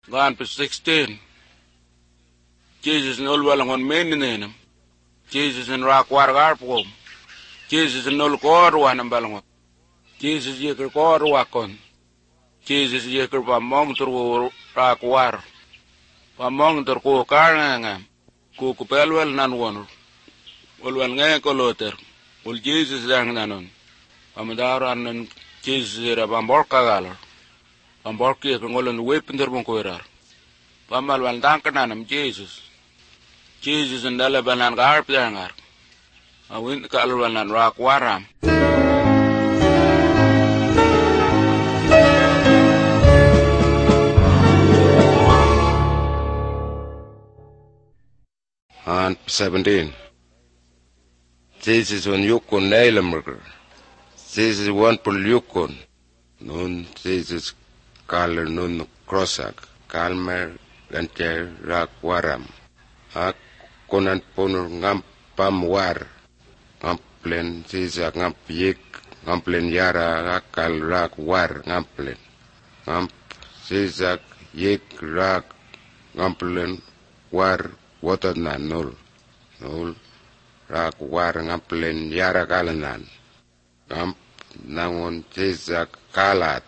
Gone for 16. Jesus in Ulwell on Meninum. Jesus in Rock Water Arpwom. Jesus in Ulcore one and Bellamon. Jesus Yaker Core Wakon. Jesus Yaker Bamong to Rock Water. Bamong to Ko Karnangam. Kukupelwell nan one. Ulwell Ngankoloter. Ul Jesus Zanganon. Amadaran and Jesus Bamborka Galler. Bamborki Kongolan whip in the Bunkoirar. Pamal Van Dankanam, Jesus. Jesus and Delaban and Garpiangar. I went to Calvan and Rock Waram. And 17. Jesus on Yukon Nailamurger. Jesus one per Yukon. Nun Jesus Kaller nun Crossack. Kalmer Ganter Rock Waram. Ak konan ponur ngam pam war. Ngamplen Jesus ngamp yik. Ngamplen yara akal rak war ngamplen. Ngamp Jesus yik rak ngamplen war water na nul. Nul rak war ngamplen yara kalanan. Ngamp nangon Jesus kalat.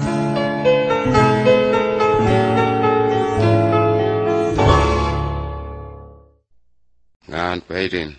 Ngan 18.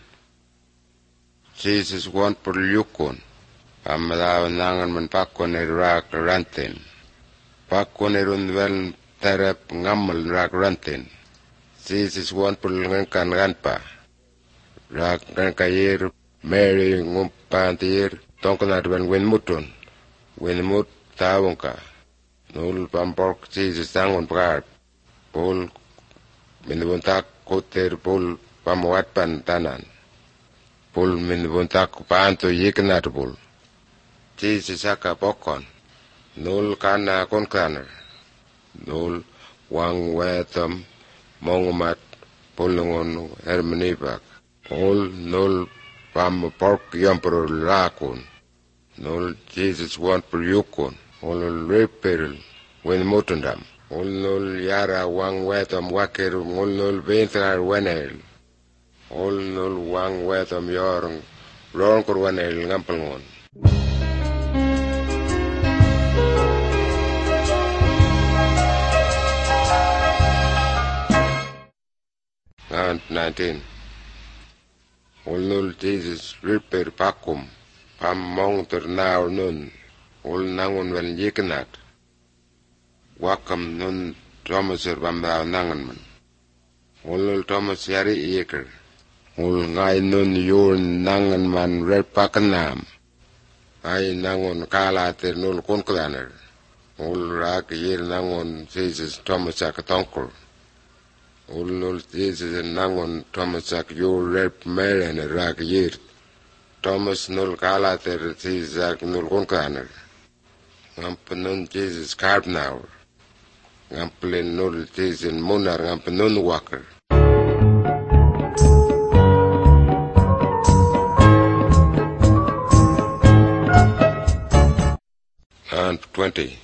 Jesus want per yukon. Pamadaw nangan man pakon rak rantin. Pakon run well terep ngamal rak rantin. Jesus want per ngan ganpa. Rak ngan kayir Mary ngumpantir tongkanat wen mutun. Wen mut tawonka. Nul pampok Jesus tangon prat. Pol minibuntak koter pol pamuat pantanan. Pul min buntak panto yiknat pul. Jesus aka pokon. Nul kana konkaner. Nul wang wetam mongumat pulungon hermenibak. Pul nul pam pork yampur lakun. Nul Jesus want per yukon. Nul reperil wen mutundam. Nul yara wang wetam wakir nul bentrar wenel. Nul wang wetam yorong ron kurwanel ngampelngon. And 19. Nul Jesus repair pakum pam mong ternaur nun. Nangun wel yikenat. Wakam nun Thomas bamdaw nangan man. Nul Thomas yari yeker. Ngay nun yun nangan man red pakanam. Ay nangon kalater nul kunklaner. Rak yir nangon Jesus Thomas akatonkur. Nul Jesus nangon Thomas ak yu red meren rak yir. Thomas nul kalater Jesus ak nul kunklaner. Ngamp nun Jesus cardinal. Ngamplin nul Jesus munar ngamp nun walker. And 20.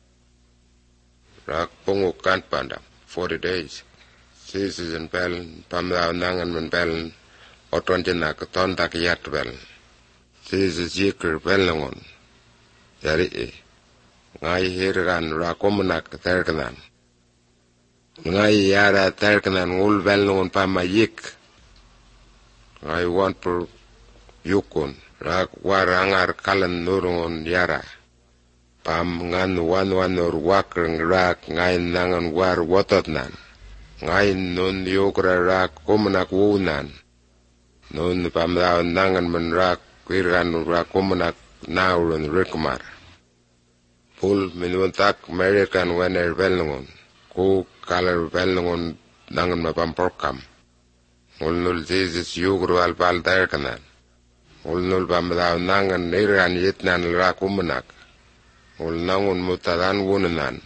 Rak pongo kan pandam 40 days. Jesus and Bellen pamdaw nangan man Bellen otwanjana katon tak yat Bellen. Jesus yikir Bellengon. Yari ngay hirgan rakomanak terkanan. Ngay yara terkanan ngul Bellengon pamayik. Ngay want per yukon. Rak warangar kalan nurungon yara. Pam ngan wan or wakr rak ngay nangan war watot nan. Ngay nun yukra rak kumanak wunan. Nun pam daw nangan man rak wirgan rak kumanak naurun rikmar. Pul minuntak American wener velngon. Ku kalar velngon nangan mapamporkam. Ulnul Jesus yukru albal terkanan. Ulnul pam daw nangan niran yitnan rak kumanak. Nangun mutadan wunanan.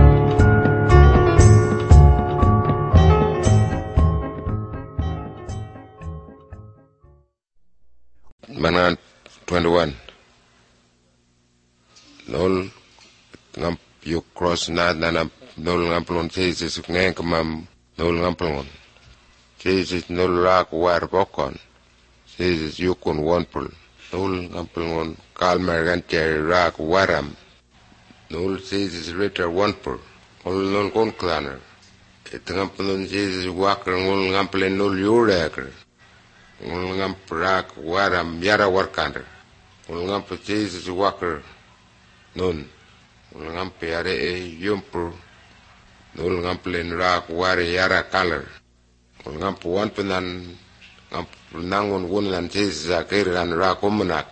Manan 21. Nol ngam you cross na nol ngampelon Jesus ngeng kemam nol ngampelon Jesus nol rak war bokon Jesus yukun wonpul nol ngampelon kalmer ganche rak waram nol Jesus ritter wonpul nol kon klaner ngampelon Jesus wakar nol ngampelen nol yureker nol ngamprak waram yara warkander nol ngampel Jesus wakar nun nol ngampe are yumpur nol ngamplen rak ware yara kaler nol ngampu wan penan ngamp nangun wunan Jesus akiran rak umunak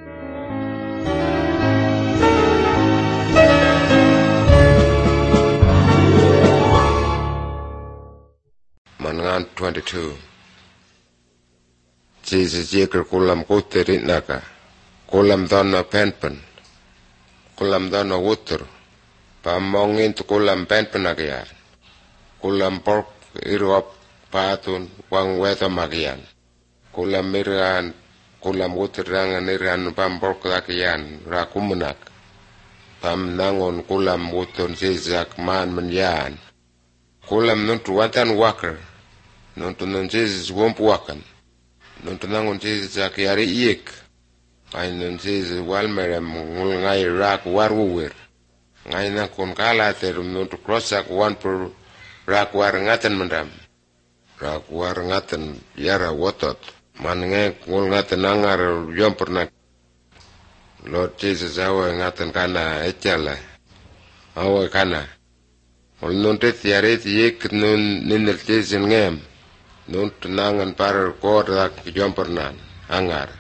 mangan 22 Jesus yeker kulam kuterit naka kulam donna penpen kulam dana wuter pamongin tu kulam penpen agian kulam pork irop patun wang weta magian kulam miran kulam wuter rangan iran pam pork agian rakumunak pam nangon kulam wuton sizak man menyan kulam nuntu watan waker nuntu nun Jesus womp wakan nuntu nangon Jesus akiari iek ay nun Jesus walmerem ngul ngai rak warwuwer ngai na kon kala terum nuntu crossak wan per rak war ngaten mendam rak war ngaten yara wotot man nge ngul ngaten angar yompernak Lord Jesus awa ngaten kana echala awa kana ol nuntu tiare tiek nun ninel Jesus ngem nuntu nangan par kodak yompernan angar